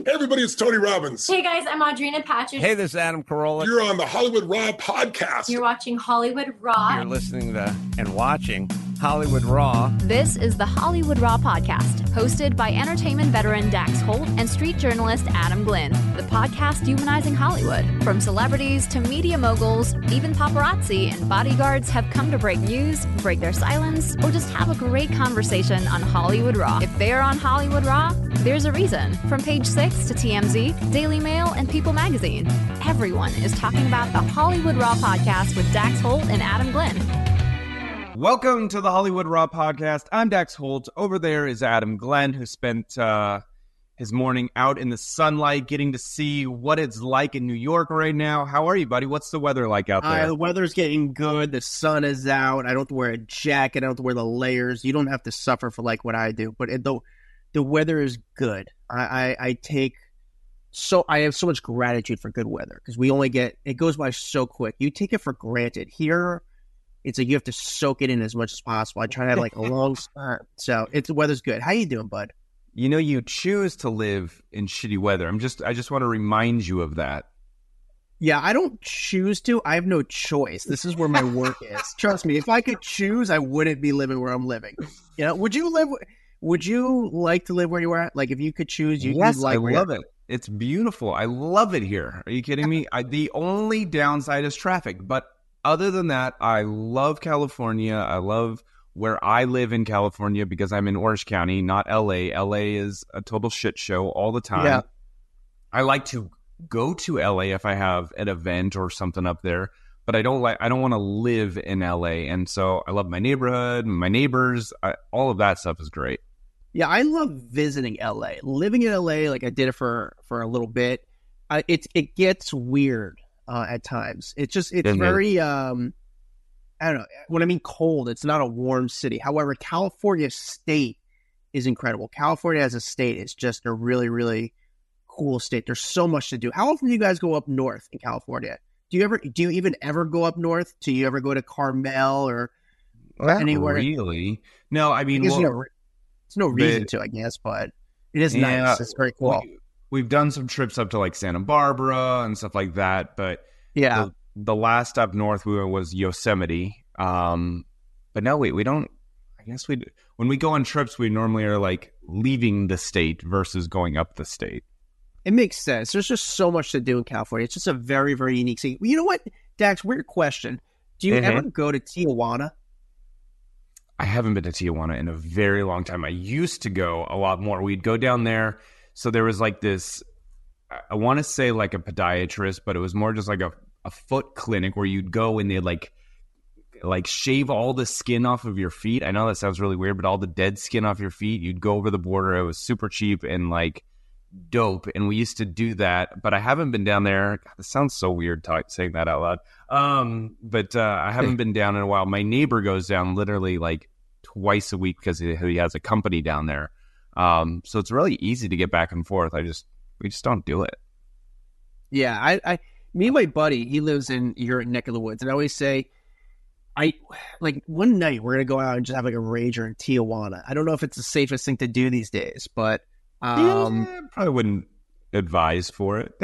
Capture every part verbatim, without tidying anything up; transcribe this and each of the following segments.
Hey, everybody, it's Tony Robbins. Hey, guys, I'm Audrina Patridge. Hey, this is Adam Carolla. You're on the Hollywood Raw podcast. You're watching Hollywood Raw. You're listening to and watching Hollywood Raw. This is the Hollywood Raw podcast, hosted by entertainment veteran Dax Holt and street journalist Adam Glynn. The podcast humanizing Hollywood. From celebrities to media moguls, even paparazzi and bodyguards have come to break news, break their silence, or just have a great conversation on Hollywood Raw. If they're on Hollywood Raw, there's a reason. From Page Six to T M Z, Daily Mail, and People Magazine, everyone is talking about the Hollywood Raw podcast with Dax Holt and Adam Glynn. Welcome to the Hollywood Raw podcast. I'm Dax Holt. Over there is Adam Glynn, who spent uh, his morning out in the sunlight, getting to see what it's like in New York right now. How are you, buddy? What's the weather like out there? Uh, the weather's getting good. The sun is out. I don't have to wear a jacket. I don't have to wear the layers. You don't have to suffer for like what I do. But it, the the weather is good. I, I, I take so I have so much gratitude for good weather because we only get it goes by so quick. You take it for granted here. It's like you have to soak it in as much as possible. I try to have like a long spot. So it's the weather's good. How you doing, bud? You know, you choose to live in shitty weather. I'm just, I just want to remind you of that. Yeah, I don't choose to. I have no choice. This is where my work is. Trust me. If I could choose, I wouldn't be living where I'm living. You know, would you live? Would you like to live where you are at? Like, if you could choose, you, yes, you'd like. I love it. It's beautiful. I love it here. Are you kidding me? I, the only downside is traffic, but. Other than that, I love California. I love where I live in California because I'm in Orange County, not L A. L A is a total shit show all the time. Yeah. I like to go to L A if I have an event or something up there, but I don't like. I don't want to live in L A. And so I love my neighborhood, my neighbors. I, all of that stuff is great. Yeah, I love visiting L A. Living in L A, like I did it for for a little bit. I, it it gets weird. Uh, at times, it's just it's mm-hmm. very um, I don't know. When I mean cold, it's not a warm city. However, California state is incredible. California as a state is just a really really cool state. There's so much to do. How often do you guys go up north in California? Do you ever do you even ever go up north? Do you ever go to Carmel or Not anywhere? Really? No, I mean, I well, no, there's no reason but, to, I guess, but it is yeah, nice. It's very cool. We, We've done some trips up to like Santa Barbara and stuff like that, but yeah, the, the last up north we went was Yosemite. Um, but no, we we don't. I guess we when we go on trips, we normally are like leaving the state versus going up the state. It makes sense. There's just so much to do in California. It's just a very very unique city. You know what, Dax? Weird question. Do you mm-hmm. ever go to Tijuana? I haven't been to Tijuana in a very long time. I used to go a lot more. We'd go down there. So there was like this, I want to say like a podiatrist, but it was more just like a, a foot clinic where you'd go and they'd like, like shave all the skin off of your feet. I know that sounds really weird, but all the dead skin off your feet, you'd go over the border. It was super cheap and like dope. And we used to do that, but I haven't been down there. God, this sounds so weird talk, saying that out loud. Um, but uh, I haven't been down in a while. My neighbor goes down literally like twice a week because he, he has a company down there. Um, so it's really easy to get back and forth. I just, we just don't do it. Yeah. I, I, me and my buddy, he lives in your neck of the woods. And I always say, I like one night we're going to go out and just have like a rager in Tijuana. I don't know if it's the safest thing to do these days, but, um, yeah, probably wouldn't advise for it.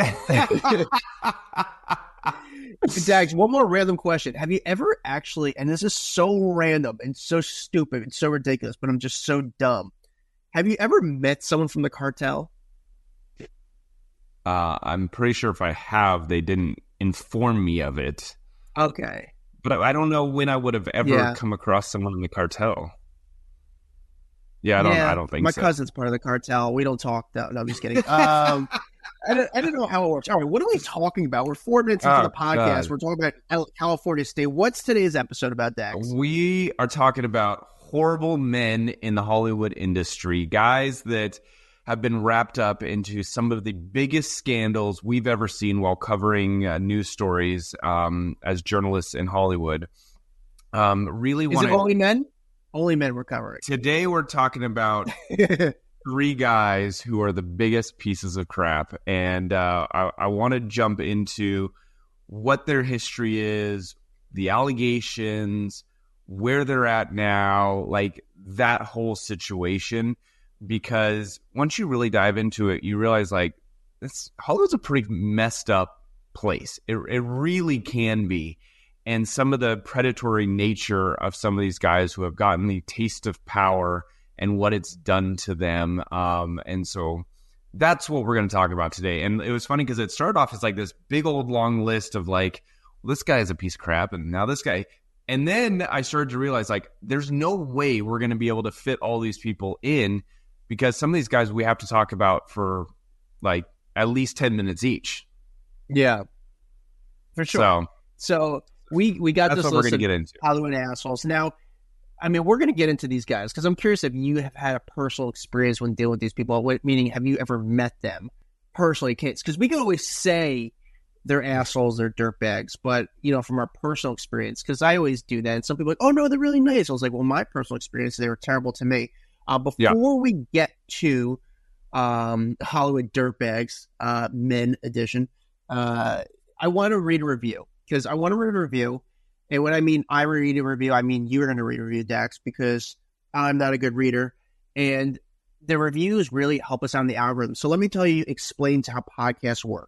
Dax, one more random question. Have you ever actually, and this is so random and so stupid and so ridiculous, but I'm just so dumb. Have you ever met someone from the cartel? Uh, I'm pretty sure if I have, they didn't inform me of it. Okay. But I, I don't know when I would have ever yeah. come across someone in the cartel. Yeah, I don't yeah, I don't think my so. My cousin's part of the cartel. We don't talk. No, no I'm just kidding. Um, I, don't, I don't know how it works. All right, what are we talking about? We're four minutes into oh, the podcast. God. We're talking about California State. What's today's episode about, Dax? We are talking about horrible men in the Hollywood industry, guys that have been wrapped up into some of the biggest scandals we've ever seen while covering uh, news stories um, as journalists in Hollywood. Um, really Is want it only men? Only men we're covering. Today we're talking about three guys who are the biggest pieces of crap. And uh, I, I want to jump into what their history is, the allegations, where they're at now, like that whole situation. Because once you really dive into it, you realize like it's, Hollywood's a pretty messed up place. It it really can be. And some of the predatory nature of some of these guys who have gotten the taste of power and what it's done to them. Um, and so that's what we're going to talk about today. And it was funny because it started off as like this big old long list of like, well, this guy is a piece of crap. And now this guy. And then I started to realize like, there's no way we're going to be able to fit all these people in because some of these guys we have to talk about for like at least ten minutes each. Yeah, for sure. So, so we, we got that's this what we're list going to of get into. Hollywood assholes. Now, I mean, we're going to get into these guys because I'm curious if you have had a personal experience when dealing with these people. What, meaning, have you ever met them personally? Because we can always say they're assholes, they're dirtbags, but, you know, from our personal experience, because I always do that. And some people are like, oh, no, they're really nice. I was like, well, my personal experience, they were terrible to me. Uh, before Yeah. we get to um, Hollywood Dirtbags, uh, Men Edition, uh, I want to read a review because I want to read a review. And when I mean I read a review, I mean you're going to read a review, Dax, because I'm not a good reader. And the reviews really help us on the algorithm. So let me tell you, explain to how podcasts work.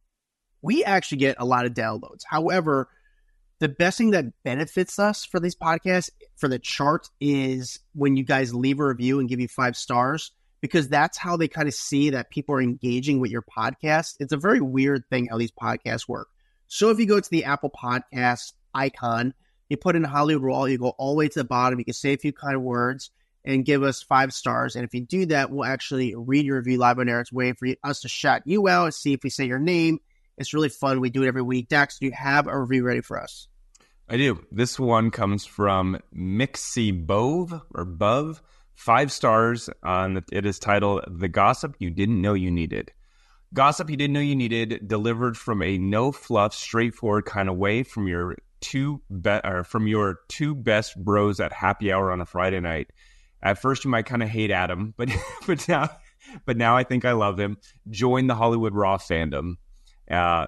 We actually get a lot of downloads. However, the best thing that benefits us for these podcasts, for the chart, is when you guys leave a review and give you five stars, because that's how they kind of see that people are engaging with your podcast. It's a very weird thing how these podcasts work. So if you go to the Apple Podcast icon, you put in Hollywood Raw, you go all the way to the bottom, you can say a few kind of words and give us five stars. And if you do that, we'll actually read your review live on air. It's a way for us to shout you out and see if we say your name. It's really fun. We do it every week. Dax, do you have a review ready for us? I do. This one comes from Mixie Bove or Bove. Five stars. On it is titled "The Gossip You Didn't Know You Needed." Gossip you didn't know you needed, delivered from a no fluff, straightforward kind of way from your two be- or from your two best bros at happy hour on a Friday night. At first, you might kind of hate Adam, but but now but now I think I love him. Join the Hollywood Raw fandom. Uh,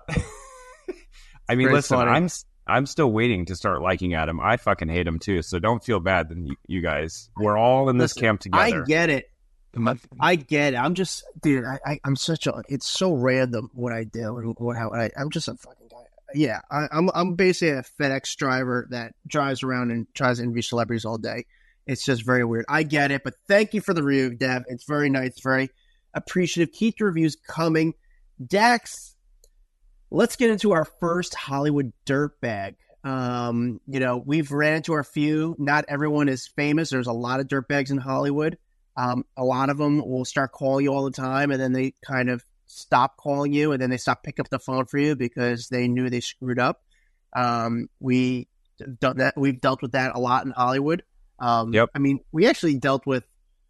I mean, Very listen, funny. I'm I'm still waiting to start liking Adam. I fucking hate him too, so don't feel bad. Then you, you guys, we're all in this Listen, camp together. I get it. I get it. I'm just, dude. I, I I'm such a. It's so random what I do and what how I. I'm just a fucking guy. Yeah, I, I'm I'm basically a FedEx driver that drives around and tries to interview celebrities all day. It's just very weird. I get it, but thank you for the review, Dev. It's very nice, very appreciative. Keep the reviews coming, Dax. Let's get into our first Hollywood dirtbag. Um, you know, we've ran into a few. Not everyone is famous. There's a lot of dirtbags in Hollywood. Um, a lot of them will start calling you all the time, and then they kind of stop calling you, and then they stop picking up the phone for you because they knew they screwed up. Um, we done that. We've dealt with that a lot in Hollywood. Um, Yep. I mean, we actually dealt with.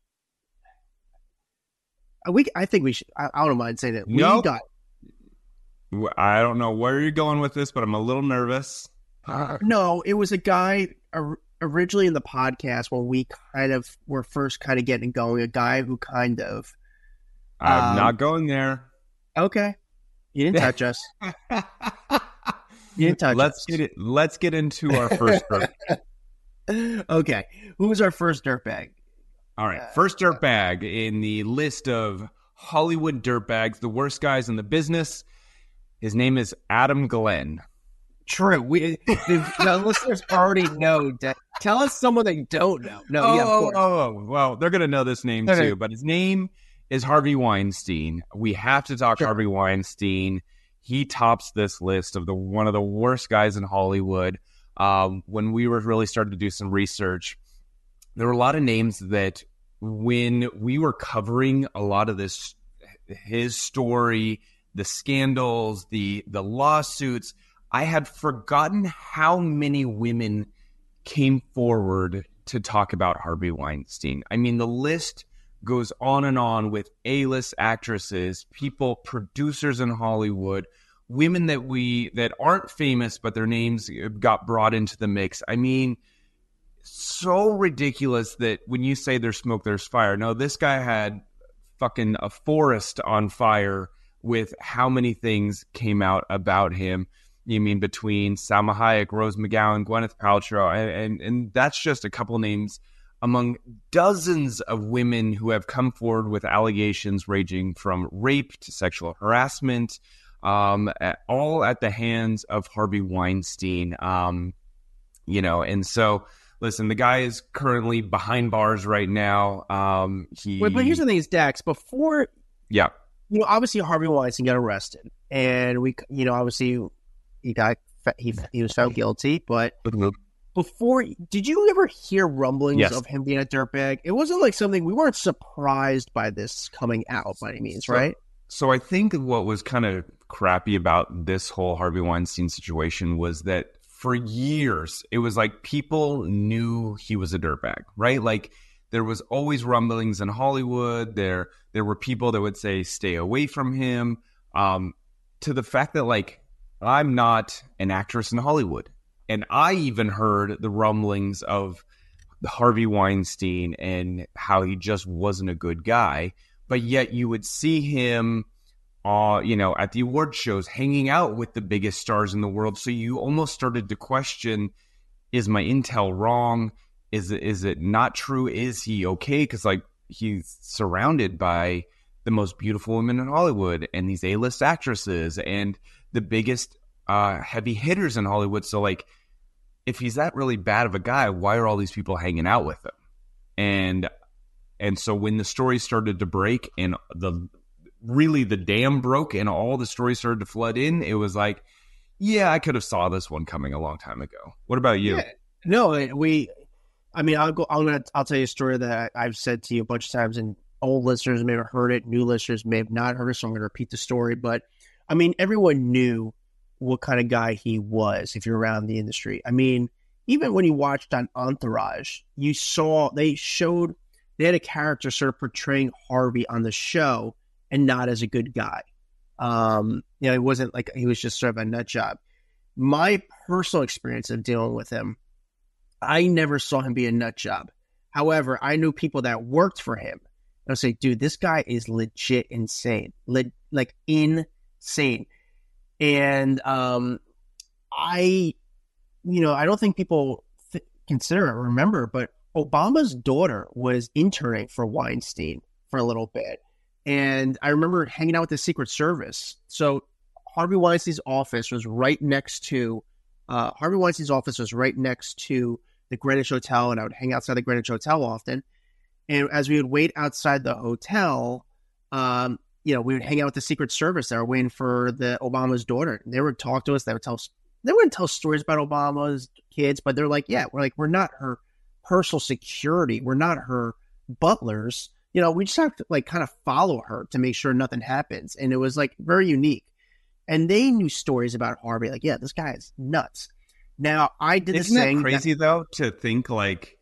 We, I think we should. I, I don't mind saying it. We Nope. got. I don't know where you're going with this, but I'm a little nervous. No, it was a guy or, originally in the podcast when we kind of were first kind of getting going. A guy who kind of. I'm Um, not going there. Okay, you didn't touch us. You didn't touch let's us. get it. Let's get into our first. dirt. Okay, who was our first dirtbag? All right, first dirtbag in the list of Hollywood dirtbags, the worst guys in the business. His name is Adam Glenn. True. We the, the listeners already know. That. Tell us someone they don't know. No, oh, yeah, of oh, course. oh, well, they're gonna know this name Okay. too, but his name is Harvey Weinstein. We have to talk Sure. Harvey Weinstein. He tops this list of the one of the worst guys in Hollywood. Um, when we were really starting to do some research, there were a lot of names that when we were covering a lot of this, his story, the scandals, the the lawsuits, I had forgotten how many women came forward to talk about Harvey Weinstein. I mean, the list goes on and on with A-list actresses, people, producers in Hollywood, women that we that aren't famous, but their names got brought into the mix. I mean, so ridiculous that when you say there's smoke, there's fire. No, this guy had fucking a forest on fire with how many things came out about him. You mean between Salma Hayek, Rose McGowan, Gwyneth Paltrow, and, and, and that's just a couple names among dozens of women who have come forward with allegations ranging from rape to sexual harassment, um, at, all at the hands of Harvey Weinstein. Um, you know, and so, listen, the guy is currently behind bars right now. Um, he, Wait, but here's the thing: is Dax before, yeah, you know, obviously Harvey Weinstein got arrested, and we, you know, obviously he got he he was found guilty, but. Before, did you ever hear rumblings Yes. of him being a dirtbag? It wasn't like something, we weren't surprised by this coming out by any means, So- right? So I think what was kind of crappy about this whole Harvey Weinstein situation was that for years, it was like people knew he was a dirtbag, right? Like there was always rumblings in Hollywood. There, there were people that would say, stay away from him, um, to the fact that like, I'm not an actress in Hollywood. And I even heard the rumblings of Harvey Weinstein and how he just wasn't a good guy. But yet you would see him, uh, you know, at the award shows hanging out with the biggest stars in the world. So you almost started to question, is my intel wrong? Is it, is it not true? Is he okay? Because like he's surrounded by the most beautiful women in Hollywood and these A-list actresses and the biggest uh, heavy hitters in Hollywood. So like, if he's that really bad of a guy, why are all these people hanging out with him? And and so when the story started to break and the really the dam broke and all the stories started to flood in, it was like, yeah, I could have saw this one coming a long time ago. What about you? Yeah. No, we, I mean, I'll go, I'm gonna, I'll tell you a story that I've said to you a bunch of times, and old listeners may have heard it, new listeners may have not heard it, so I'm going to repeat the story. But I mean, everyone knew what kind of guy he was if you're around the industry. I mean, even when you watched on Entourage, you saw they showed they had a character sort of portraying Harvey on the show and not as a good guy. Um, you know, it wasn't like he was just sort of a nut job. My personal experience of dealing with him, I never saw him be a nut job. However, I knew people that worked for him. I would say, dude, this guy is legit insane, Le- like insane. And um, I, you know, I don't think people th- consider it, remember, but Obama's daughter was interning for Weinstein for a little bit. And I remember hanging out with the Secret Service. So Harvey Weinstein's office was right next to, uh, Harvey Weinstein's office was right next to the Greenwich Hotel, and I would hang outside the Greenwich Hotel often. And as we would wait outside the hotel, um, you know, we would hang out with the Secret Service that were waiting for the Obama's daughter. They would talk to us. They would tell us, they wouldn't tell stories about Obama's kids, but they're like, yeah, we're like, we're not her personal security. We're not her butlers. You know, we just have to like kind of follow her to make sure nothing happens. And it was like very unique. And they knew stories about Harvey. Like, yeah, this guy is nuts. Now, I did Isn't the that same. crazy though to think like,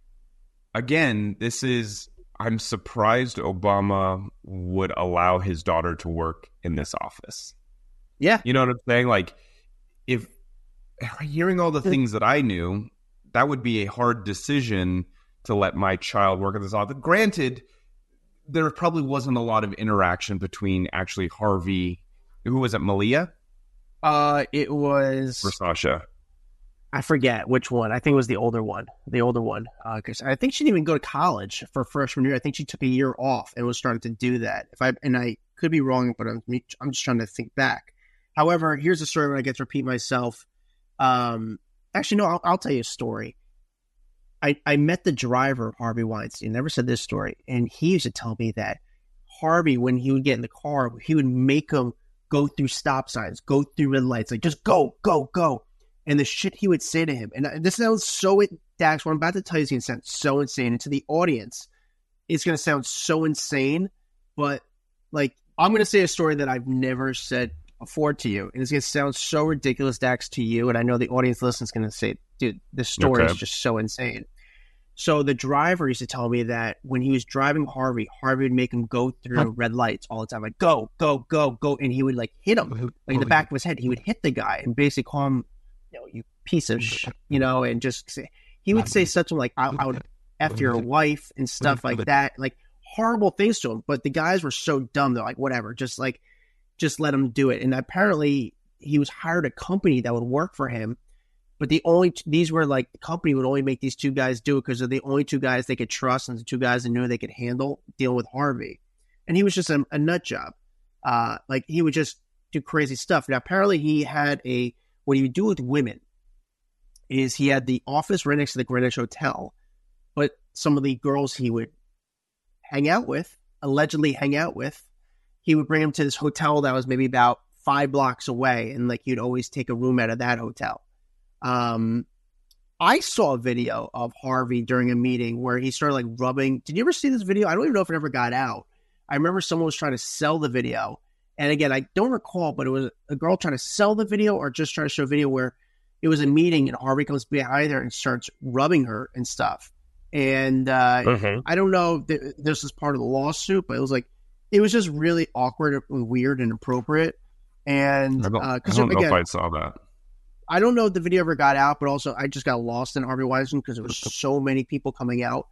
again, this is, I'm surprised Obama would allow his daughter to work in this office. Yeah. You know what I'm saying? Like, if hearing all the things that I knew, that would be a hard decision to let my child work at this office. Granted, there probably wasn't a lot of interaction between actually Harvey, who was it, Malia? Uh, it was, Or Sasha? I forget which one. I think it was the older one, the older one. Because uh, I think she didn't even go to college for freshman year. I think she took a year off and was starting to do that. If I and I could be wrong, but I'm I'm just trying to think back. However, here's a story where I get to repeat myself. Um, actually, no, I'll, I'll tell you a story. I I met the driver of Harvey Weinstein. Never said this story, and he used to tell me that Harvey, when he would get in the car, he would make him go through stop signs, go through red lights, like just go, go, go. And the shit he would say to him, and this sounds so, Dax, what I'm about to tell you is going to sound so insane. And to the audience, it's going to sound so insane. But, like, I'm going to say a story that I've never said before to you. And it's going to sound so ridiculous, Dax, to you. And I know the audience listening is going to say, dude, this story Okay. is just so insane. So the driver used to tell me that when he was driving Harvey, Harvey would make him go through red lights all the time. Like, go, go, go, go. And he would, like, hit him. Like, in the back of his head, he would hit the guy and basically call him, you know, you piece of sh-, you know, and just say, he would say something like, I, I would F your wife and stuff like that, like horrible things to him. But the guys were so dumb. They're like, whatever, just like, just let him do it. And apparently he was hired a company that would work for him But the only these were like the company would only make these two guys do it because they're the only two guys they could trust and the two guys they knew they could handle dealing with Harvey. And he was just a, a nut job. Uh, like he would just do crazy stuff. Now apparently he had a what he would do with women is he had the office right next to the Greenwich Hotel, but some of the girls he would hang out with, allegedly hang out with, he would bring them to this hotel that was maybe about five blocks away, and like you'd always take a room out of that hotel. Um, I saw a video of Harvey during a meeting where he started like rubbing. Did you ever see this video? I don't even know if it ever got out. I remember someone was trying to sell the video. And again, I don't recall, but it was a girl trying to sell the video or just trying to show a video where it was a meeting and Harvey comes behind her and starts rubbing her and stuff. And uh, Mm-hmm. I don't know if this is part of the lawsuit, but it was like, it was just really awkward and weird and inappropriate. And I don't, uh, I don't know again, if I saw that. I don't know if the video ever got out, but also I just got lost in Harvey Weinstein because there was so many people coming out.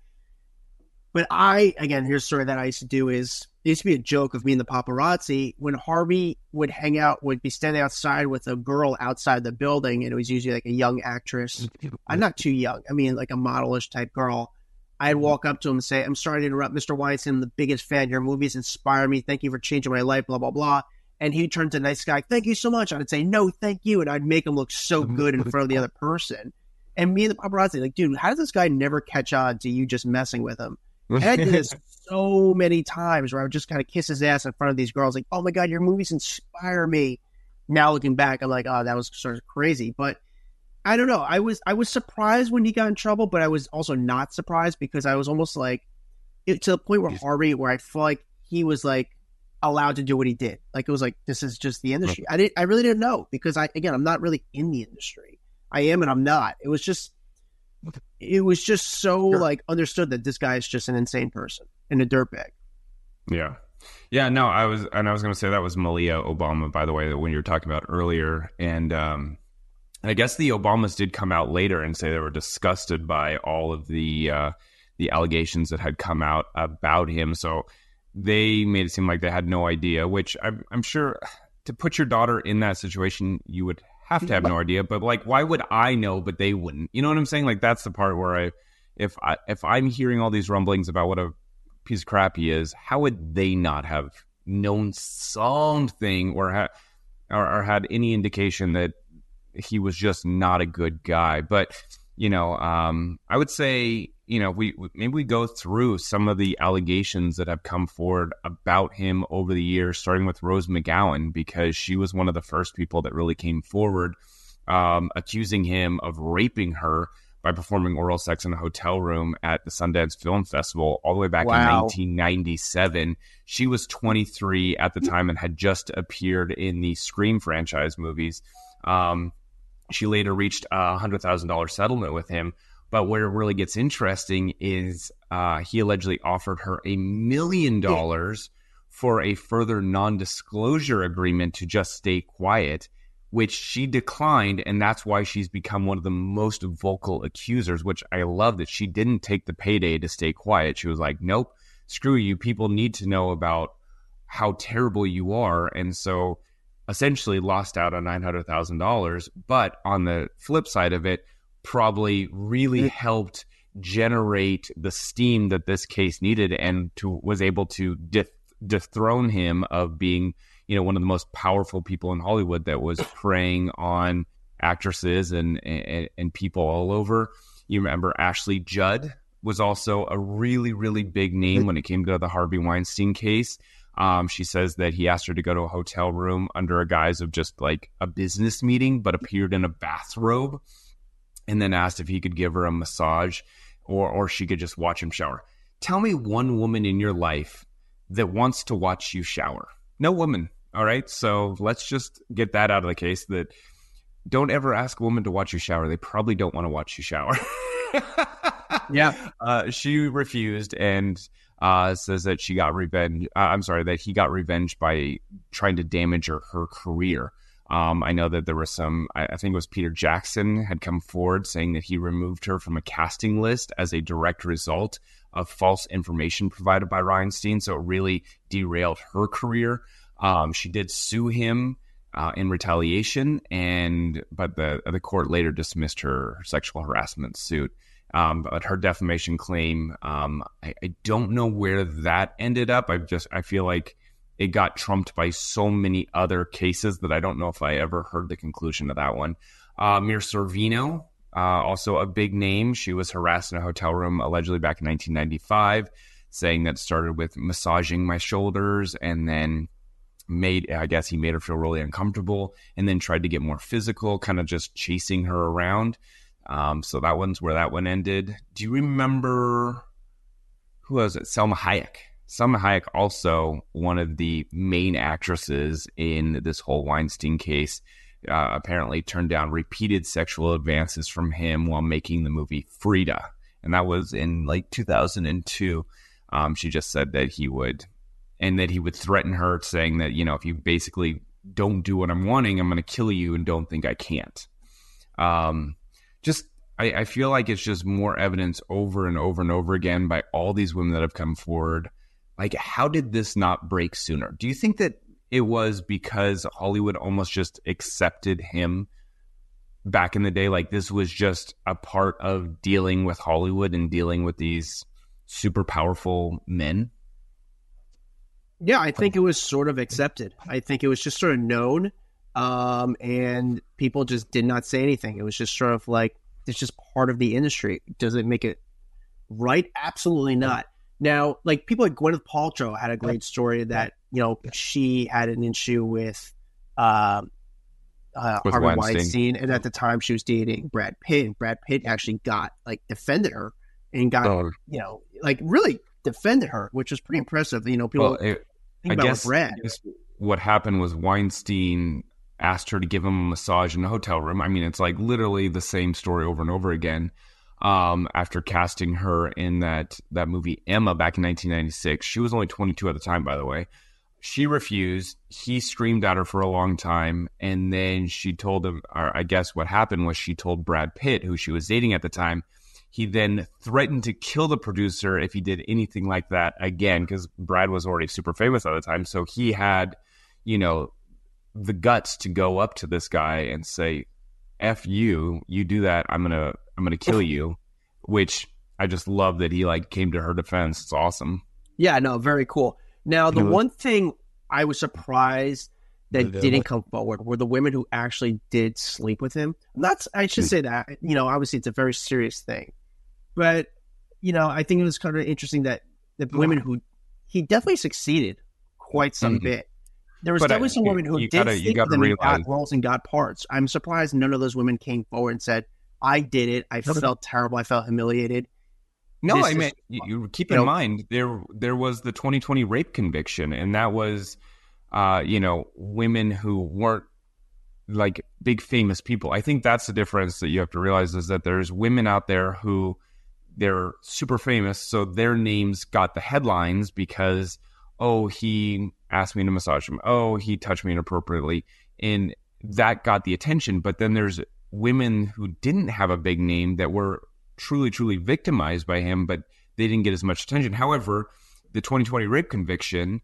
But I, again, here's a story that I used to do is, it used to be a joke of me and the paparazzi. When Harvey would hang out, would be standing outside with a girl outside the building, and it was usually like a young actress. I'm not too young. I mean, like a modelish type girl. I'd walk up to him and say, I'm sorry to interrupt, Mister Weinstein. I'm the biggest fan. Your movies inspire me. Thank you for changing my life, blah, blah, blah. And he'd turn to a nice guy. Thank you so much. I'd say, no, thank you. And I'd make him look so good in front of the other person. And me and the paparazzi, like, dude, how does this guy never catch on to you just messing with him? And I did this so many times where I would just kind of kiss his ass in front of these girls, like, oh my God, your movies inspire me. Now looking back, I'm like, oh, that was sort of crazy. But I don't know. I was I was surprised when he got in trouble, but I was also not surprised because I was almost like, it, to the point where Harvey, where I felt like he was like allowed to do what he did. Like it was like, this is just the industry. I didn't. I really didn't know because I again, I'm not really in the industry. I am and I'm not. It was just. It was just so sure. like understood that this guy is just an insane person and a dirtbag. Yeah. Yeah, no, I was, and I was going to say that was Malia Obama, by the way, that when you were talking about earlier. And um, I guess the Obamas did come out later and say they were disgusted by all of the, uh, the allegations that had come out about him. So they made it seem like they had no idea, which I'm, I'm sure to put your daughter in that situation, you would have to have no idea, but like, why would I know, but they wouldn't? You know what I'm saying? Like, that's the part where I, if I, if I'm hearing all these rumblings about what a piece of crap he is, how would they not have known something or ha- or, or had any indication that he was just not a good guy? But you know, um, I would say, you know, we maybe we go through some of the allegations that have come forward about him over the years, starting with Rose McGowan, because she was one of the first people that really came forward, um, accusing him of raping her by performing oral sex in a hotel room at the Sundance Film Festival all the way back wow. in nineteen ninety-seven. She was twenty-three at the time and had just appeared in the Scream franchise movies. Um, she later reached a one hundred thousand dollars settlement with him. But where it really gets interesting is uh, he allegedly offered her a million dollars for a further non-disclosure agreement to just stay quiet, which she declined, and that's why she's become one of the most vocal accusers, which I love that she didn't take the payday to stay quiet. She was like, nope, screw you. People need to know about how terrible you are. And so essentially lost out on nine hundred thousand dollars. But on the flip side of it, probably really helped generate the steam that this case needed and to was able to deth- dethrone him of being, you know, one of the most powerful people in Hollywood that was preying on actresses and, and, and people all over. You remember Ashley Judd was also a really, really big name when it came to the Harvey Weinstein case. Um, she says that he asked her to go to a hotel room under a guise of just like a business meeting, but appeared in a bathrobe and then asked if he could give her a massage or, or she could just watch him shower. Tell me one woman in your life that wants to watch you shower. No woman. All right. So let's just get that out of the case, that don't ever ask a woman to watch you shower. They probably don't want to watch you shower. Yeah. Uh, she refused and uh, says that she got revenge. Uh, I'm sorry, that he got revenge by trying to damage her, her career. Um, I know that there was some, I, I think it was Peter Jackson had come forward saying that he removed her from a casting list as a direct result of false information provided by Weinstein. So it really derailed her career. Um, she did sue him uh, in retaliation, and but the the court later dismissed her sexual harassment suit. Um, but her defamation claim, um, I, I don't know where that ended up. I just I feel like it got trumped by so many other cases that I don't know if I ever heard the conclusion of that one. Uh, Mira Sorvino, uh, also a big name. She was harassed in a hotel room allegedly back in nineteen ninety-five, saying that it started with massaging my shoulders and then made, I guess he made her feel really uncomfortable and then tried to get more physical, kind of just chasing her around. Um, so that one's where that one ended. Do you remember, who was it? Selma Hayek. Selma Hayek, also one of the main actresses in this whole Weinstein case, uh, apparently turned down repeated sexual advances from him while making the movie Frida. And that was in like two thousand two. Um, she just said that he would, and that he would threaten her, saying that, you know, if you basically don't do what I'm wanting, I'm going to kill you, and don't think I can't. Um, just, I, I feel like it's just more evidence over and over and over again by all these women that have come forward. Like, how did this not break sooner? Do you think that it was because Hollywood almost just accepted him back in the day? Like, this was just a part of dealing with Hollywood and dealing with these super powerful men? Yeah, I think it was sort of accepted. I think it was just sort of known, um, and people just did not say anything. It was just sort of like, it's just part of the industry. Does it make it right? Absolutely not. Now, like, people like Gwyneth Paltrow had a great story that, you know, she had an issue with, uh, uh, With Harvey Weinstein. Weinstein, and at the time she was dating Brad Pitt, and Brad Pitt actually got, like, defended her and got, Oh. you know, like, really defended her, which was pretty impressive. You know, people Well, it, think I about guess, Brad. I guess what happened was Weinstein asked her to give him a massage in a hotel room. I mean, it's like literally the same story over and over again. Um, after casting her in that, that movie Emma back in nineteen ninety-six, she was only twenty-two at the time, by the way. She refused. He screamed at her for a long time, and then she told him, or I guess what happened was she told Brad Pitt, who she was dating at the time. He then threatened to kill the producer if he did anything like that again, because Brad was already super famous at the time. So he had, you know, the guts to go up to this guy and say, F you, you do that, I'm gonna I'm gonna kill you. Which I just love that he like came to her defense. It's awesome. Yeah, no, very cool. Now, the You know, one thing I was surprised that didn't come forward were the women who actually did sleep with him. Not, I should say that, you know, obviously it's a very serious thing. But, you know, I think it was kind of interesting that the women who, he definitely succeeded quite some Mhm. bit. There was But, uh, definitely some women who you did gotta- you sleep gotta with him and got realize- roles and got parts. I'm surprised none of those women came forward and said, I did it. I felt terrible. I felt humiliated. No, This I is- mean, you, you keep you in know- mind there there was the twenty twenty rape conviction, and that was, uh, you know, women who weren't like big famous people. I think that's the difference that you have to realize, is that there's women out there who they're super famous, so their names got the headlines because, oh, he asked me to massage him, oh, he touched me inappropriately, and that got the attention. But then there's women who didn't have a big name that were truly, truly victimized by him, but they didn't get as much attention. However, the twenty twenty rape conviction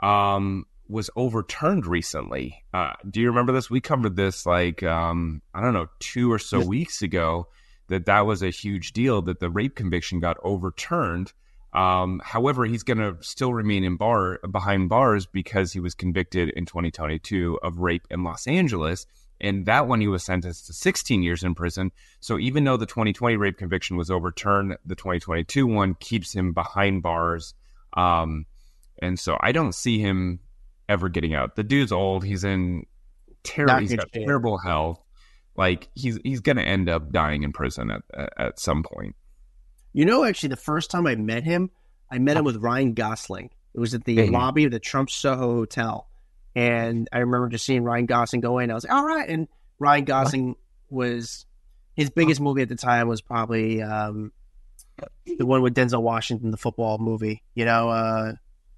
um, was overturned recently. Uh, do you remember this? We covered this like, um, I don't know, two or so weeks ago, that that was a huge deal, that the rape conviction got overturned. Um, however, he's going to still remain in bar behind bars because he was convicted in twenty twenty-two of rape in Los Angeles. And that one, he was sentenced to sixteen years in prison. So even though the twenty twenty rape conviction was overturned, the twenty twenty-two one keeps him behind bars. Um, and so I don't see him ever getting out. The dude's old. He's in terrible. Not He's good got shape. terrible health. Like he's he's going to end up dying in prison at, at at some point. You know, actually, the first time I met him, I met him with Ryan Gosling. It was at the Mhm. lobby of the Trump Soho Hotel. And I remember just seeing Ryan Gosling go in. I was like, all right. And Ryan Gosling was, his biggest movie at the time was probably um, the one with Denzel Washington, the football movie. You know, uh,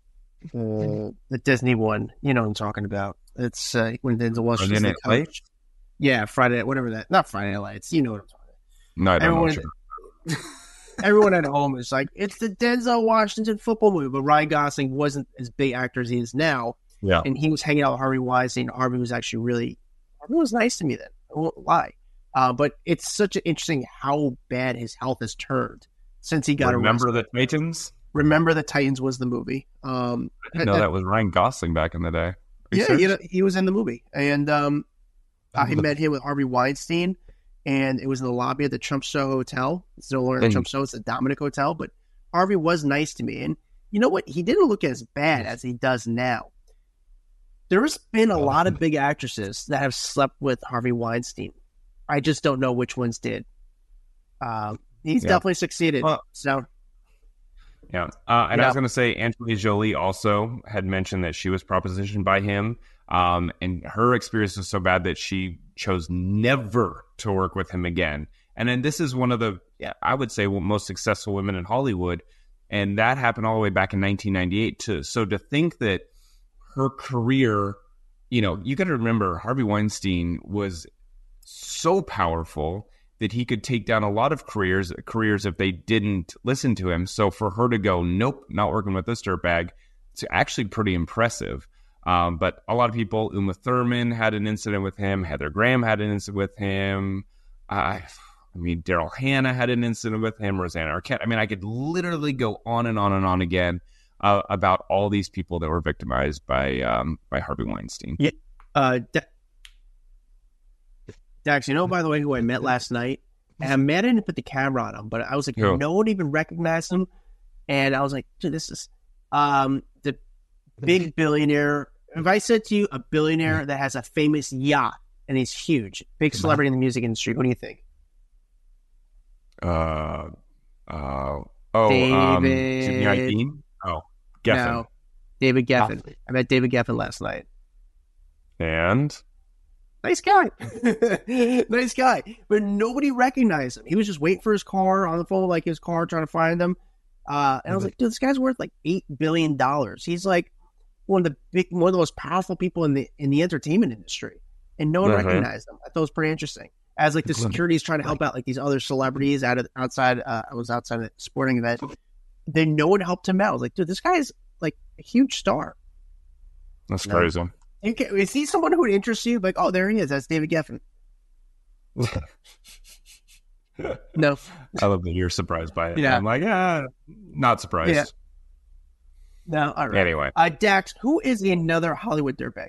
uh, the Disney one. You know what I'm talking about. It's uh, when Denzel Washington's Friday the Night Lights? coach. Yeah, Friday, whatever that. Not Friday Night Lights. You know what I'm talking about. No, I don't know. Everyone- Sure. Everyone at home is like, it's the Denzel Washington football movie, but Ryan Gosling wasn't as big actor as he is now. Yeah. And he was hanging out with Harvey Weinstein. Harvey was actually really, Harvey was nice to me then. I won't lie. Uh, but it's such an interesting how bad his health has turned since he got Remember arrested. the Titans? Remember the Titans was the movie. Um, I didn't know that was Ryan Gosling back in the day. Are you yeah, serious? you know, he was in the movie. And um, I met him with Harvey Weinstein, and it was in the lobby of the Trump Soho Hotel. It's no longer the And- Trump Soho, it's the Dominic Hotel. But Harvey was nice to me. And you know what? He didn't look as bad as he does now. There's been a lot of big actresses that have slept with Harvey Weinstein. I just don't know which ones did. Um, he's Yeah. definitely succeeded. Well- so Yeah. Uh, and I Yeah. was going to say, Angelina Jolie also had mentioned that she was propositioned by him. Um, and her experience was so bad that she chose never to work with him again. And then this is one of the, yeah, I would say, most successful women in Hollywood. And that happened all the way back in nineteen ninety-eight, too. So to think that her career, you know, you got to remember Harvey Weinstein was so powerful that he could take down a lot of careers careers if they didn't listen to him. So for her to go, nope, not working with this dirtbag, it's actually pretty impressive. Um, but a lot of people, Uma Thurman had an incident with him. Heather Graham had an incident with him. Uh, I mean, Daryl Hannah had an incident with him. Rosanna Arquette. I mean, I could literally go on and on and on again uh, about all these people that were victimized by um, by Harvey Weinstein. Yeah. Uh, Da- Dax, you know, by the way, who I met last night? And I'm mad I didn't put the camera on him, but I was like, Who? no one even recognized him. And I was like, dude, this is um, the big billionaire. If I said to you a billionaire that has a famous yacht and he's huge, big celebrity in the music industry, what do you think? Uh, uh, oh, um, David- Jimmy Iovine? Oh, Geffen. No, David Geffen. I met David Geffen last night. And Nice guy. Nice guy. But nobody recognized him. He was just waiting for his car on the phone, like his car, trying to find him. Uh, and I was like, dude, this guy's worth like eight billion dollars. He's like one of the big, one of the most powerful people in the in the entertainment industry. And no one Mhm. recognized him. I thought it was pretty interesting. As like the security is trying to help out like these other celebrities out of outside, uh, I was outside of a sporting event. Then no one helped him out. I was like, dude, this guy's like a huge star. that's No. crazy. You can, is he someone who would interest you? Like, oh, there he is. That's David Geffen. No. I love that you're surprised by it. Yeah. I'm like, yeah, not surprised. Yeah. No, all right. Anyway, Uh, Dax, who is another Hollywood dirtbag?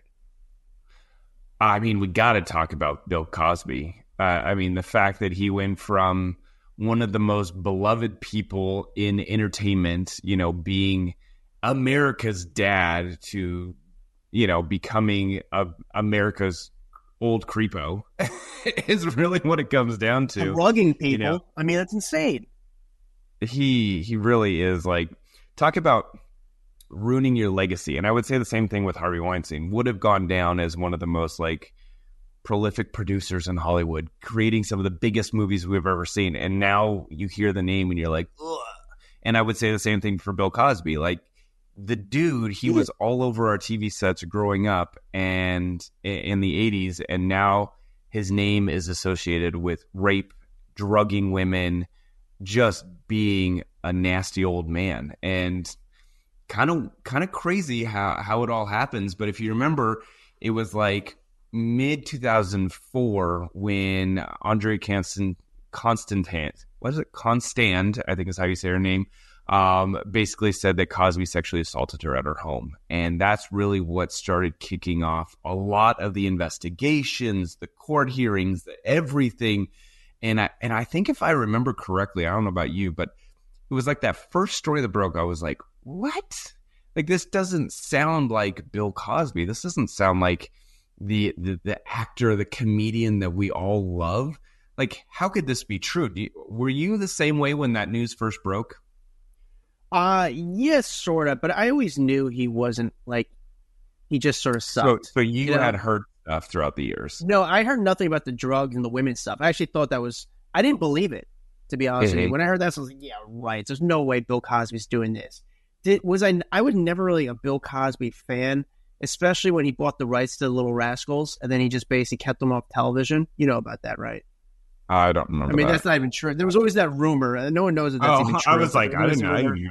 I mean, we got to talk about Bill Cosby. Uh, I mean, the fact that he went from one of the most beloved people in entertainment, you know, being America's dad to, you know, becoming a, America's old creepo is really what it comes down to. Drugging people. know. I mean, that's insane. he he really is like, talk about ruining your legacy. And I would say the same thing with Harvey Weinstein. Would have gone down as one of the most like prolific producers in Hollywood, creating some of the biggest movies we've ever seen. And now you hear the name and you're like, ugh. And I would say the same thing for Bill Cosby. Like, the dude, he was all over our T V sets growing up and in the eighties, and now his name is associated with rape, drugging women, just being a nasty old man. And kind of kind of crazy how, how it all happens. But if you remember, it was like mid two thousand four when Andre Constant, Constantin, what is it? Constant, I think is how you say her name, um, basically said that Cosby sexually assaulted her at her home. And that's really what started kicking off a lot of the investigations, the court hearings, the everything. And I, and I think if I remember correctly, I don't know about you, but it was like that first story that broke, I was like, what? Like, this doesn't sound like Bill Cosby. This doesn't sound like the the, the actor, the comedian that we all love. Like, how could this be true? Do you, were you the same way when that news first broke? Uh, yes, sort of. But I always knew he wasn't like, he just sort of So, sucked. so you you know? had heard stuff throughout the years. No, I heard nothing about the drugs and the women stuff. I actually thought that was, I didn't believe it, to be honest with you. Mhm. When I heard that, I was like, yeah, right. There's no way Bill Cosby's doing this. Did, was I, I was never really a Bill Cosby fan, especially when he bought the rights to the Little Rascals and then he just basically kept them off television. You know about that, right? I don't remember. I mean, that. that's not even true. There was always that rumor, and no one knows if that's Oh, even true. I was like, There I was didn't know. I a rumor. didn't hear that.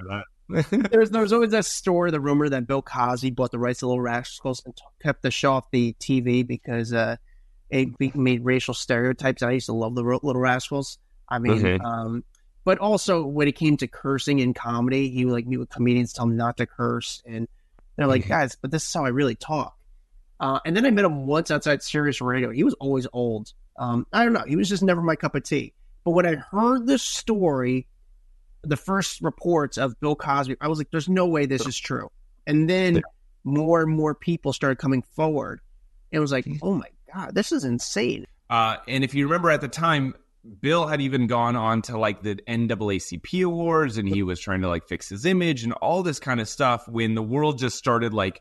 There's there was always that story, the rumor that Bill Cosby bought the rights to Little Rascals and t- kept the show off the T V because uh, it be- made racial stereotypes. I used to love the Ro- Little Rascals. I mean, Okay. um, but also when it came to cursing in comedy, he would like meet with comedians, tell them not to curse, and they're like, guys, but this is how I really talk. Uh, and then I met him once outside Sirius Radio. He was always old. Um, I don't know. He was just never my cup of tea. But when I heard this story, the first reports of Bill Cosby, I was like, there's no way this is true. And then more and more people started coming forward. It was like, oh my God, this is insane. Uh, and if you remember at the time, Bill had even gone on to like the N double A C P awards, and he was trying to like fix his image and all this kind of stuff when the world just started like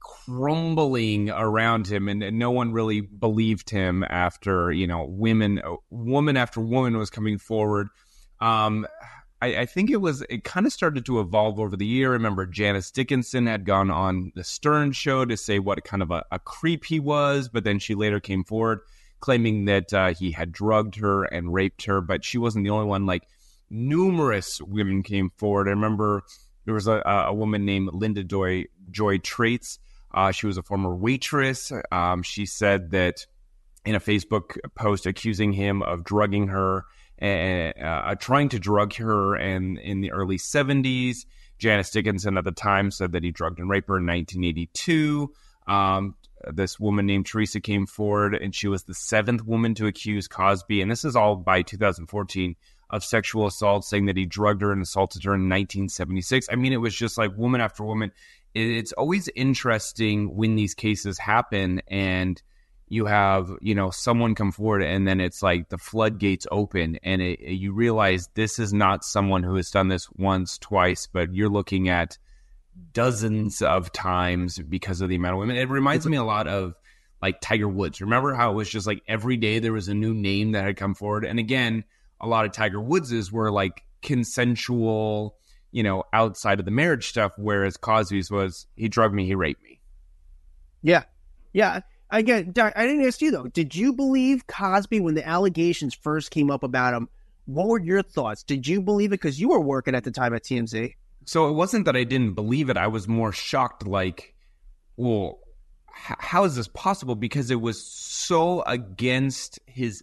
crumbling around him, and, and no one really believed him after, you know, women, woman after woman was coming forward. Um, I, I think it was, it kind of started to evolve over the year. I remember Janice Dickinson had gone on the Stern Show to say what kind of a, a creep he was, but then she later came forward claiming that uh, he had drugged her and raped her, but she wasn't the only one. Like, numerous women came forward. I remember there was a, a woman named Linda Joy, Joy Traits. Uh, she was a former waitress. Um, she said that in a Facebook post accusing him of drugging her, and uh, trying to drug her, and in the early seventies. Janice Dickinson at the time said that he drugged and raped her in nineteen eighty-two. Um, this woman named Teresa came forward, and she was the seventh woman to accuse Cosby, and this is all by two thousand fourteen, of sexual assault, saying that he drugged her and assaulted her in nineteen seventy-six. I mean, it was just like woman after woman. It's always interesting when these cases happen and you have, you know, someone come forward and then it's like the floodgates open, and it, you realize this is not someone who has done this once, twice, but you're looking at dozens of times because of the amount of women. It reminds me a lot of like Tiger Woods. Remember how it was just like every day there was a new name that had come forward? And again, a lot of Tiger Woods's were like consensual, you know, outside of the marriage stuff, whereas Cosby's was, he drugged me, he raped me. Yeah. Yeah. Again, Doc, I didn't ask you, though. Did you believe Cosby when the allegations first came up about him? What were your thoughts? Did you believe it? Because you were working at the time at T M Z. So it wasn't that I didn't believe it. I was more shocked, like, well, h- how is this possible? Because it was so against his,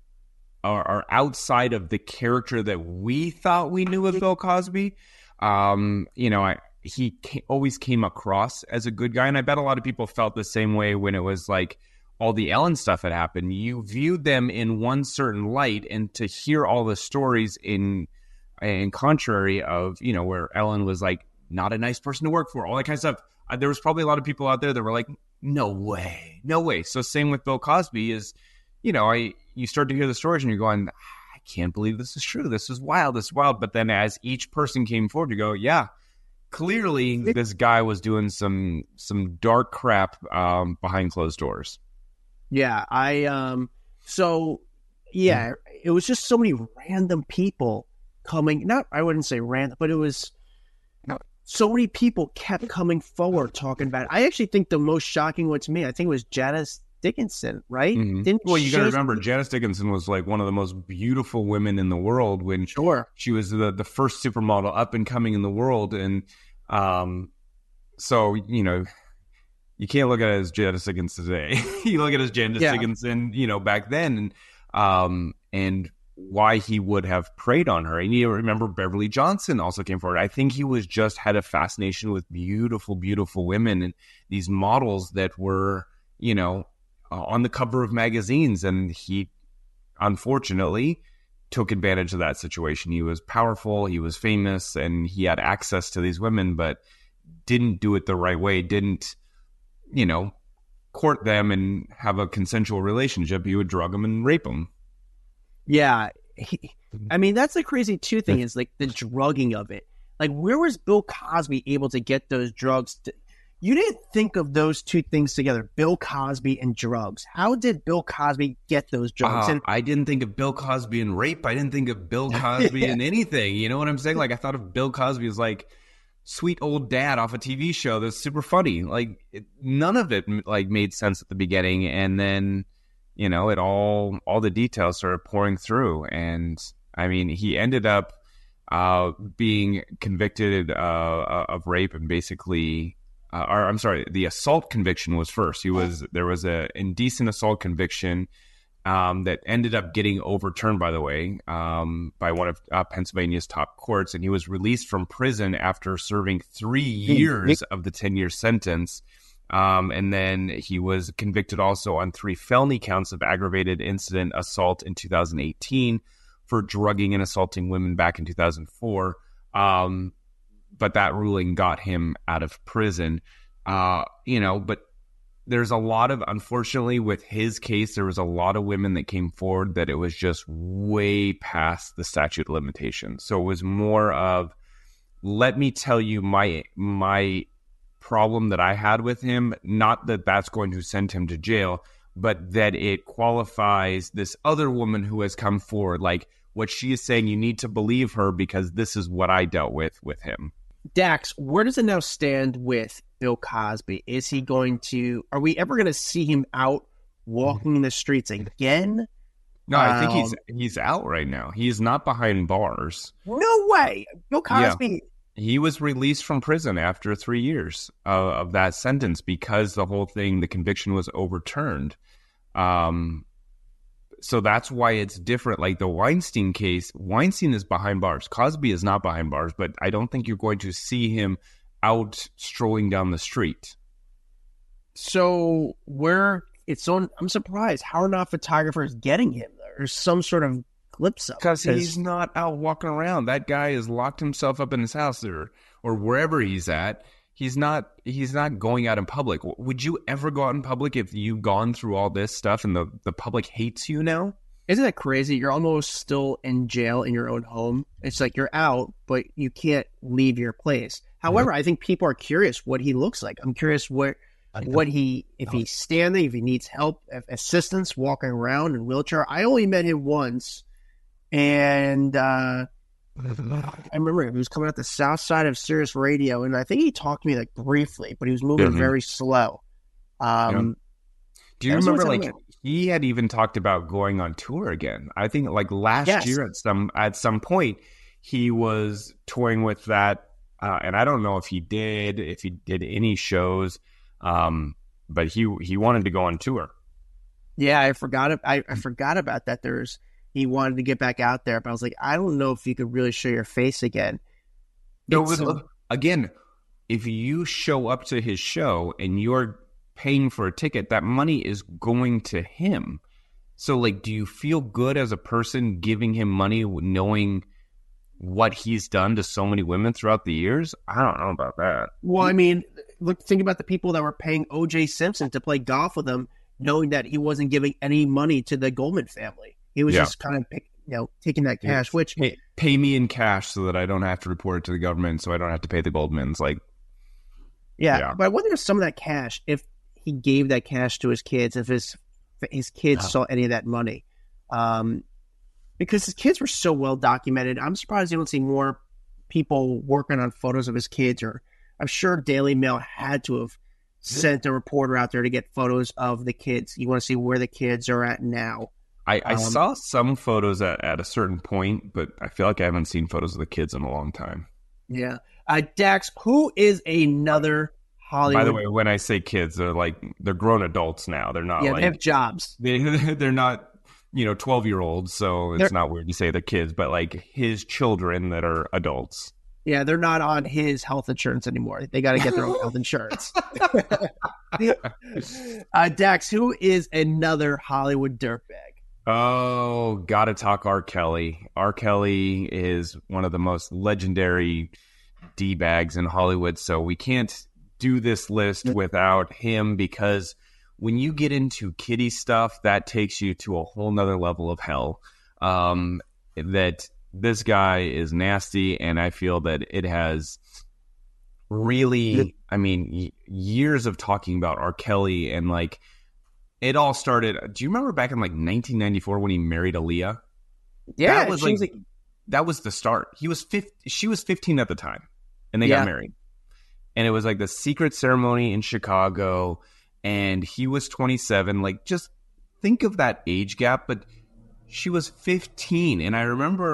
or, or outside of the character that we thought we knew of Bill Cosby. Um, you know, I, he ca- always came across as a good guy. And I bet a lot of people felt the same way when it was like all the Ellen stuff had happened. You viewed them in one certain light, and to hear all the stories in, in contrary of, you know, where Ellen was like not a nice person to work for, all that kind of stuff. Uh, there was probably a lot of people out there that were like, no way, no way. So same with Bill Cosby is, you know, I, you start to hear the stories and you're going, I can't believe this is true. This is wild. This is wild. But then as each person came forward, you go, yeah, clearly this guy was doing some some dark crap um, behind closed doors. Yeah, I um so yeah, it was just so many random people coming, not I wouldn't say random, but it was so many people kept coming forward talking about it. I actually think the most shocking one to me, I think it was Janice Dickinson, right? Mm-hmm. Didn't well, you she got to just- remember, Janice Dickinson was like one of the most beautiful women in the world when Sure. she was the, the first supermodel up and coming in the world. And um, so, you know, you can't look at it as Janice Dickinson today. You look at it as Janice Yeah. Dickinson, you know, back then, and um, and why he would have preyed on her. And you remember Beverly Johnson also came forward. I think he was just had a fascination with beautiful, beautiful women and these models that were, you know, uh, on the cover of magazines. And he, unfortunately, took advantage of that situation. He was powerful, he was famous, and he had access to these women, but didn't do it the right way, didn't, you know, court them and have a consensual relationship. He would drug them and rape them. Yeah. He, I mean, that's the crazy too thing is like the drugging of it. Like, where was Bill Cosby able to get those drugs? To, you didn't think of those two things together, Bill Cosby and drugs. How did Bill Cosby get those drugs? Uh, and I didn't think of Bill Cosby and rape. I didn't think of Bill Cosby and anything. You know what I'm saying? Like, I thought of Bill Cosby as like sweet old dad off a T V show that's super funny. Like, it, none of it like made sense at the beginning, and then, you know, it all all the details started pouring through. And I mean, he ended up uh, being convicted uh, of rape and basically, uh, or I'm sorry, the assault conviction was first. He was there was a indecent assault conviction um, that ended up getting overturned, by the way, um, by one of uh, Pennsylvania's top courts, and he was released from prison after serving three years of the ten-year sentence. Um, and then he was convicted also on three felony counts of aggravated incident assault in two thousand eighteen for drugging and assaulting women back in two thousand four. Um, but that ruling got him out of prison. Uh, you know, but there's a lot of, unfortunately, with his case, there was a lot of women that came forward that it was just way past the statute of limitations. So it was more of, let me tell you my my problem that I had with him, not that that's going to send him to jail, but that it qualifies this other woman who has come forward. Like what she is saying, you need to believe her because this is what I dealt with with him. Dax, where does it now stand with Bill Cosby? Is he going to, are we ever going to see him out walking in the streets again? No, I think Um, he's he's out right now. He's not behind bars. No way. Bill Cosby. He was released from prison after three years of, of that sentence because the whole thing, the conviction was overturned. Um, so that's why it's different. Like the Weinstein case, Weinstein is behind bars. Cosby is not behind bars, but I don't think you're going to see him out strolling down the street. So where it's on, I'm surprised. How are not photographers getting him? There's some sort of glimpse of Because he's not out walking around. That guy has locked himself up in his house or or wherever he's at. He's not he's not going out in public. Would you ever go out in public if you've gone through all this stuff and the, the public hates you now? Isn't that crazy? You're almost still in jail in your own home. It's like you're out, but you can't leave your place. However, I think people are curious what he looks like. I'm curious what what he, if he's standing, if he needs help, if assistance, walking around in wheelchair. I only met him once, and uh, I remember he was coming out the south side of Sirius Radio, and I think he talked to me like briefly, but he was moving Mhm. very slow. Um, Do you That's remember, what's like, happening. he had even talked about going on tour again? I think, like, last Yes. year at some at some point, he was touring with that, uh, and I don't know if he did, if he did any shows, um, but he he wanted to go on tour. Yeah, I forgot. I, I forgot about that. There's he wanted to get back out there, but I was like, I don't know if you could really show your face again. No, It's, but, um, again, if you show up to his show and you're paying for a ticket, that money is going to him. So, like, do you feel good as a person giving him money, knowing what he's done to so many women throughout the years? I don't know about that. Well, I mean, look, think about the people that were paying O J Simpson to play golf with him, knowing that he wasn't giving any money to the Goldman family. He was Yeah. just kind of, pick, you know, taking that cash. Which, Pay, pay me in cash so that I don't have to report it to the government, so I don't have to pay the Goldmans. Like, yeah, Yeah. but I wonder if some of that cash, if he gave that cash to his kids, if his if his kids Oh. saw any of that money, um, because his kids were so well documented. I'm surprised you don't see more people working on photos of his kids. Or I'm sure Daily Mail had to have sent a reporter out there to get photos of the kids. You want to see where the kids are at now. I, I Um, saw some photos at, at a certain point, but I feel like I haven't seen photos of the kids in a long time. Yeah, uh, Dax, who is another Hollywood? By the way, when I say kids, they're like they're grown adults now. They're not yeah, like they have jobs. they they're not, you know, twelve year olds. So it's They're- not weird to say they're kids, but like his children that are adults. Yeah, they're not on his health insurance anymore. They got to get their own health insurance. uh, Dax, who is another Hollywood dirtbag? Oh, gotta talk R. Kelly. R. Kelly is one of the most legendary D bags in Hollywood. So we can't do this list without him, because when you get into kiddie stuff, that takes you to a whole nother level of hell. Um, that this guy is nasty, and I feel that it has really, I mean, y- years of talking about R. Kelly, and like it all started. Do you remember back in like nineteen ninety-four when he married Aaliyah? Yeah, that was she like, was like- that was the start. He was fifteen, she was fifteen at the time, and they Yeah. got married. And it was like the secret ceremony in Chicago, and he was twenty-seven. Like, just think of that age gap. But she was fifteen, and I remember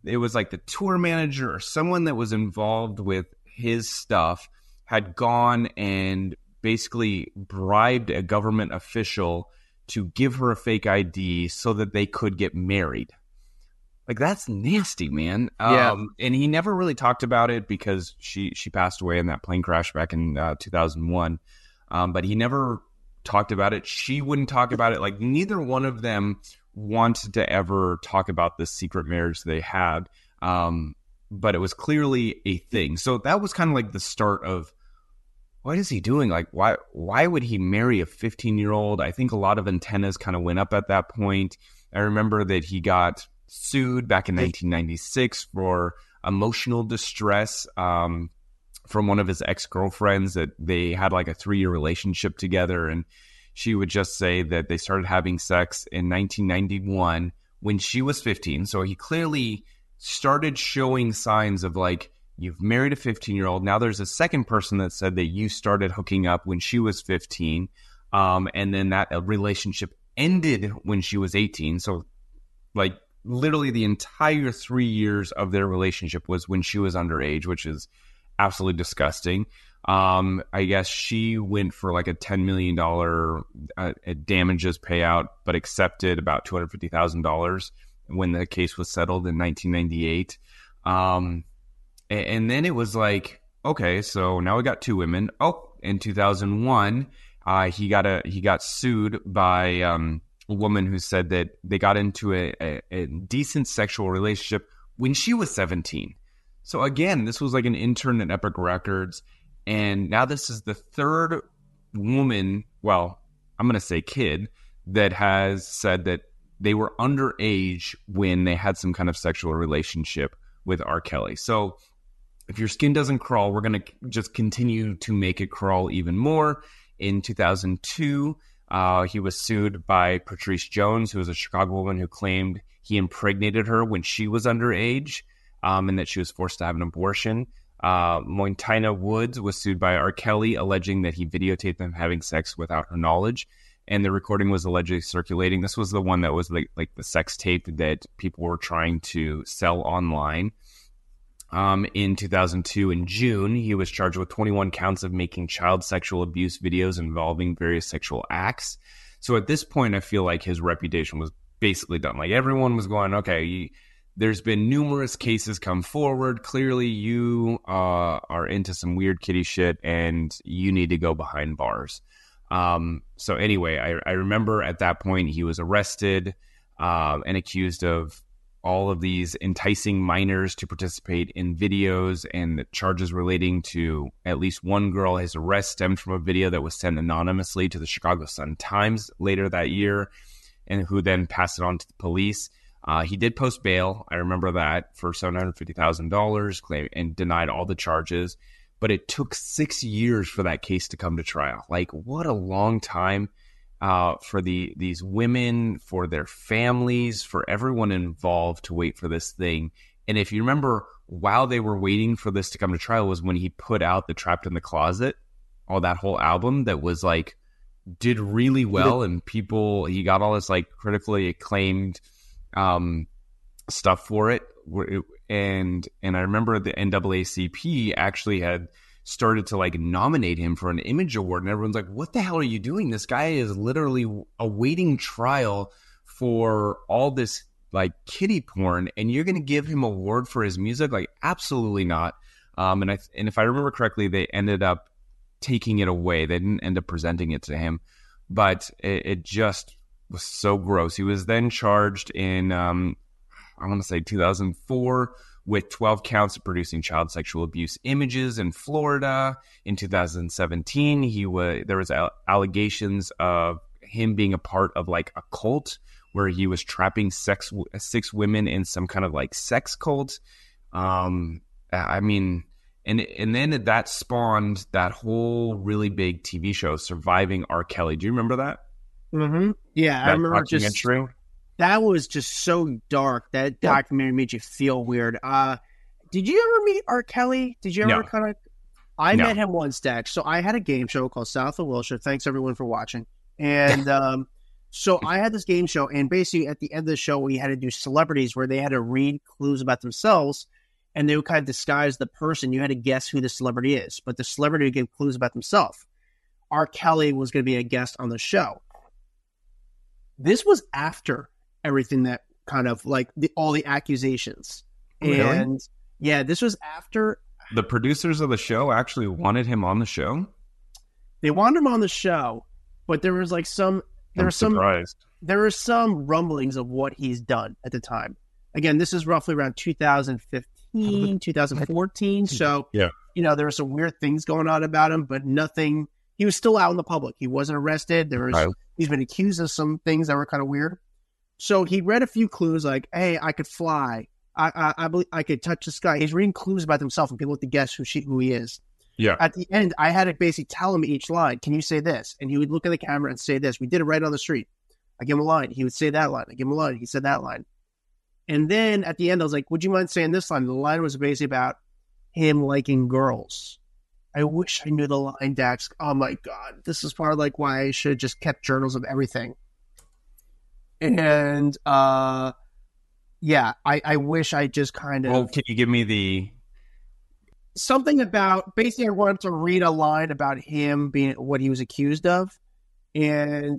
it was like the tour manager or someone that was involved with his stuff had gone and basically bribed a government official to give her a fake I D so that they could get married. Like, that's nasty, man. Yeah. Um, and he never really talked about it because she, she passed away in that plane crash back in uh, two thousand one. Um, but he never talked about it. She wouldn't talk about it. Like, neither one of them wanted to ever talk about this secret marriage they had. Um, but it was clearly a thing. So that was kind of like the start of, what is he doing? Like, why why would he marry a fifteen-year-old? I think a lot of antennas kind of went up at that point. I remember that he got sued back in nineteen ninety-six for emotional distress um, from one of his ex-girlfriends, that they had like a three-year relationship together. And she would just say that they started having sex in nineteen ninety-one when she was fifteen. So he clearly started showing signs of like, you've married a fifteen-year-old. Now there's a second person that said that you started hooking up when she was fifteen. Um, and then that relationship ended when she was eighteen. So like literally the entire three years of their relationship was when she was underage, which is absolutely disgusting. Um, I guess she went for like a ten million dollars uh, damages payout, but accepted about two hundred fifty thousand dollars when the case was settled in nineteen ninety-eight. Um, and, and then it was like, okay, so now we got two women. Oh, in two thousand one, uh, he got a he got sued by um, a woman who said that they got into a, a, a decent sexual relationship when she was seventeen. So again, this was like an intern at Epic Records. And now this is the third woman, well, I'm going to say kid, that has said that they were underage when they had some kind of sexual relationship with R. Kelly. So if your skin doesn't crawl, we're going to just continue to make it crawl even more. In two thousand two, uh, he was sued by Patrice Jones, who was a Chicago woman who claimed he impregnated her when she was underage, um, and that she was forced to have an abortion. Uh, Montana Woods was sued by R. Kelly, alleging that he videotaped them having sex without her knowledge, and the recording was allegedly circulating. This was the one that was like, like the sex tape that people were trying to sell online. Um, in two thousand two, in June, he was charged with twenty-one counts of making child sexual abuse videos involving various sexual acts. So at this point, I feel like his reputation was basically done. Like, everyone was going, okay, you, there's been numerous cases come forward. Clearly, you uh, are into some weird kitty shit, and you need to go behind bars. Um, so anyway, I, I remember at that point he was arrested uh, and accused of all of these enticing minors to participate in videos, and the charges relating to at least one girl. His arrest stemmed from a video that was sent anonymously to the Chicago Sun-Times later that year, and who then passed it on to the police. Uh, he did post bail, I remember that, for seven hundred fifty thousand dollars, claim, and denied all the charges. But it took six years for that case to come to trial. Like, what a long time uh, for the these women, for their families, for everyone involved to wait for this thing. And if you remember, while they were waiting for this to come to trial was when he put out the Trapped in the Closet, all that whole album that was like, did really well. And people, he got all this like critically acclaimed um, stuff for it. And, and I remember the N double A C P actually had started to like nominate him for an Image Award, and everyone's like, what the hell are you doing? This guy is literally awaiting trial for all this like kiddie porn, and you're going to give him an award for his music? Like, absolutely not. Um, and I, and if I remember correctly, they ended up taking it away. They didn't end up presenting it to him, but it, it just was so gross. He was then charged in, um, I want to say two thousand four, with twelve counts of producing child sexual abuse images in Florida. In two thousand seventeen, he was there was allegations of him being a part of like a cult where he was trapping sex six women in some kind of like sex cult. Um, I mean, and and then that spawned that whole really big T V show, Surviving R. Kelly. Do you remember that? Mm-hmm. Yeah, that I remember just. That was just so dark. That documentary made you feel weird. Uh, did you ever meet R. Kelly? Did you ever No. kind of... I No. met him once, Dex. So I had a game show called South of Wilshire. Thanks, everyone, for watching. And um, So I had this game show, and basically at the end of the show, we had to do celebrities where they had to read clues about themselves, and they would kind of disguise the person. You had to guess who the celebrity is, but the celebrity would give clues about themselves. R. Kelly was going to be a guest on the show. This was after everything that kind of like the, all the accusations. Really? And yeah, this was after The producers of the show actually wanted him on the show? they wanted him on the show, but there was like some there I'm was some surprised. there were some rumblings of what he's done at the time. Again, this is roughly around two thousand fifteen, two thousand fourteen. So, Yeah. you know, there were some weird things going on about him, but nothing. He was still out in the public. He wasn't arrested. There was Right. he's been accused of some things that were kind of weird. So he read a few clues like, "Hey, I could fly. I I I, believe I could touch the sky." He's reading clues about himself, and people have to guess who she who he is. Yeah. At the end, I had to basically tell him each line. Can you say this? And he would look at the camera and say this. We did it right on the street. I give him a line. He would say that line. I give him a line. He said that line. And then at the end, I was like, would you mind saying this line? And the line was basically about him liking girls. I wish I knew the line, Dax. Oh, my God. This is part of like why I should have just kept journals of everything. And, uh, yeah, I, I wish I just kind of... Well, can you give me the... Something about, basically I wanted to read a line about him being what he was accused of. And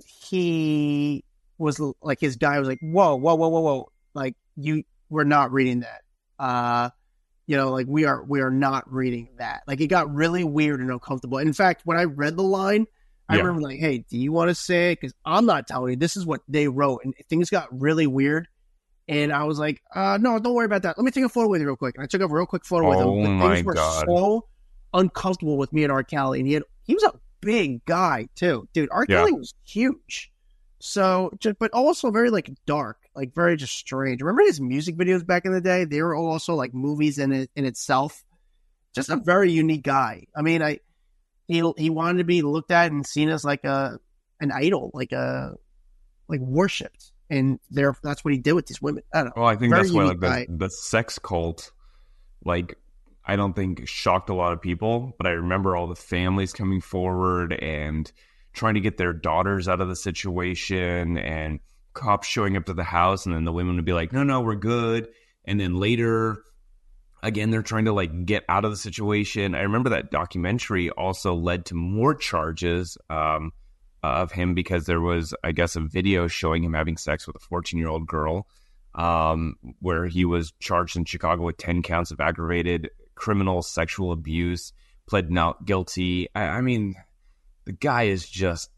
he was like, his guy was like, whoa, whoa, whoa, whoa, whoa. Like, you, we're not reading that. Uh, you know, like we are, we are not reading that. Like it got really weird and uncomfortable. In fact, when I read the line, I Yeah. remember like, hey, do you want to say it? Because I'm not telling you. This is what they wrote. And things got really weird. And I was like, uh, no, don't worry about that. Let me take a photo with you real quick. And I took a real quick photo with him. Oh But my things were God. so uncomfortable with me and R. Kelly. And he had, he was a big guy too. Dude, R. Yeah. Kelly was huge. So, just, but also very like dark, like very just strange. Remember his music videos back in the day? They were also like movies in it in itself. Just a very unique guy. I mean, I he he wanted to be looked at and seen as like a an idol, like a like worshipped, and there that's what he did with these women. I don't know. Well, I think Very that's why like unique the, the sex cult, like, I don't think shocked a lot of people, but I remember all the families coming forward and trying to get their daughters out of the situation, and cops showing up to the house, and then the women would be like, no, no, we're good. And then later, again, they're trying to like get out of the situation. I remember that documentary also led to more charges um, of him because there was, I guess, a video showing him having sex with a fourteen-year-old girl, um, where he was charged in Chicago with ten counts of aggravated criminal sexual abuse, pled not guilty. I, I mean, the guy is just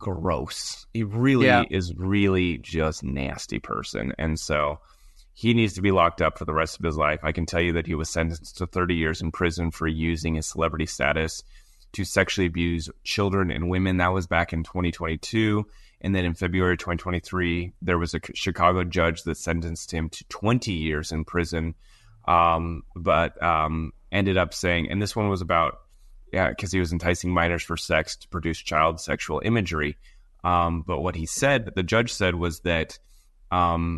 gross. He really Yeah. is really just nasty person. And so he needs to be locked up for the rest of his life. I can tell you that he was sentenced to thirty years in prison for using his celebrity status to sexually abuse children and women. That was back in twenty twenty-two. And then in February twenty twenty-three, there was a Chicago judge that sentenced him to twenty years in prison, um, but um, ended up saying, and this one was about, yeah, because he was enticing minors for sex to produce child sexual imagery. Um, but what he said, the judge said, was that um,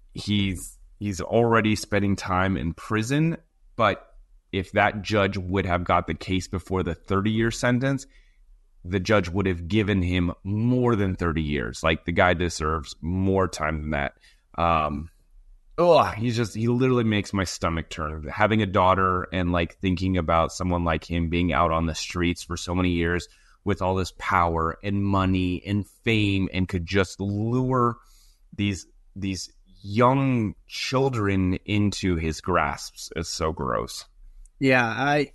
he's he's already spending time in prison, but if that judge would have got the case before the thirty-year sentence, the judge would have given him more than thirty years. Like, the guy deserves more time than that. Um, oh, he's just, he literally makes my stomach turn. Having a daughter and like thinking about someone like him being out on the streets for so many years with all this power and money and fame, and could just lure these these young children into his grasps is so gross. Yeah, I.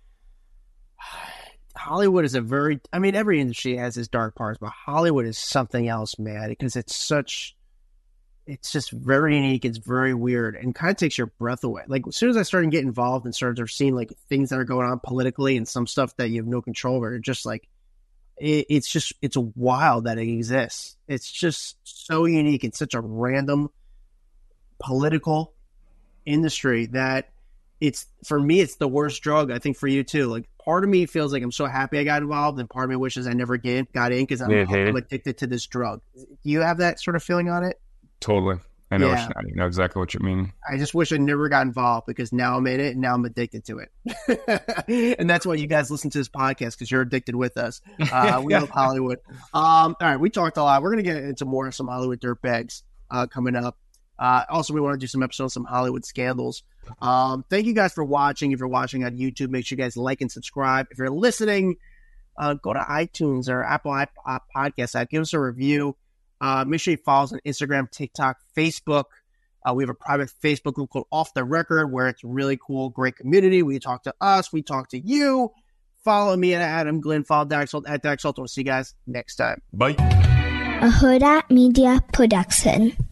Hollywood is a very. I mean, every industry has its dark parts, but Hollywood is something else, man. Because it's such. It's just very unique. It's very weird, and kind of takes your breath away. Like, as soon as I started to get involved and started seeing like things that are going on politically and some stuff that you have no control over, it's just like it, it's just it's wild that it exists. It's just so unique. It's such a random political industry that it's, for me, it's the worst drug. I think for you too. Like, part of me feels like I'm so happy I got involved, and part of me wishes I never get got in because I'm, Mm-hmm. I'm addicted to this drug. Do you have that sort of feeling on it? Totally. I know, Yeah. what you know exactly what you mean. I just wish I never got involved because now I'm in it and now I'm addicted to it. And that's why you guys listen to this podcast because you're addicted with us. Uh, we love Hollywood. Um, all right, we talked a lot. We're going to get into more of some Hollywood dirtbags uh, coming up. Uh, also, we want to do some episodes, some Hollywood scandals. Um, thank you guys for watching. If you're watching on YouTube, make sure you guys like and subscribe. If you're listening, uh, go to iTunes or Apple iP- uh, Podcast app. Give us a review. Uh, make sure you follow us on Instagram, TikTok, Facebook. Uh, we have a private Facebook group called Off the Record where it's really cool, great community. We talk to us. We talk to you. Follow me at Adam Glenn. Follow Dax Salt at Dax Salt. We'll see you guys next time. Bye. A Huda Media Production.